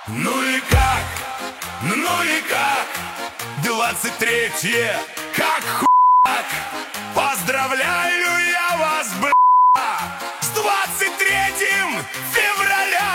Ну и как? Ну и как? 23-е, как хуяк. Поздравляю я вас, бля, с 23 февраля.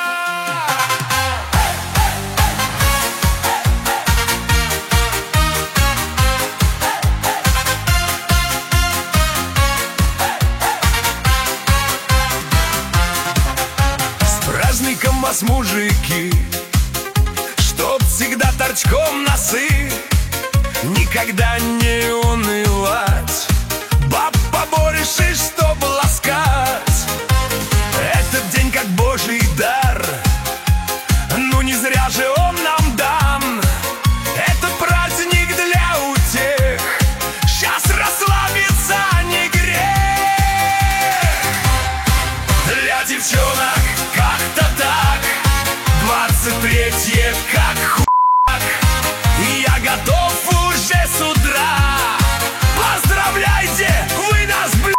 С праздником вас, мужики, чтоб всегда торчком носы, никогда не унывать, баб побольше, чтоб ласкать. Этот день как божий дар, ну не зря же он нам дан. Это праздник для утех, щас расслабиться не грех. Для девчонок как-то так, 23-е как хуяк. Я готов уже с утра. Поздравляйте вы нас, бля!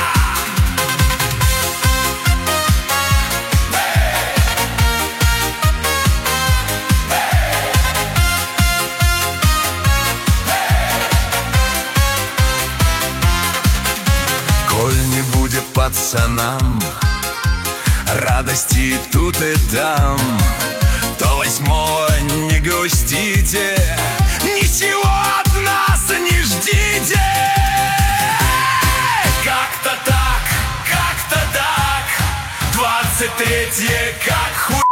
Коль не будет пацанам радости тут и там, то 8-го не грустите, ничего от нас не ждите. Как-то так, 23-е как хуй.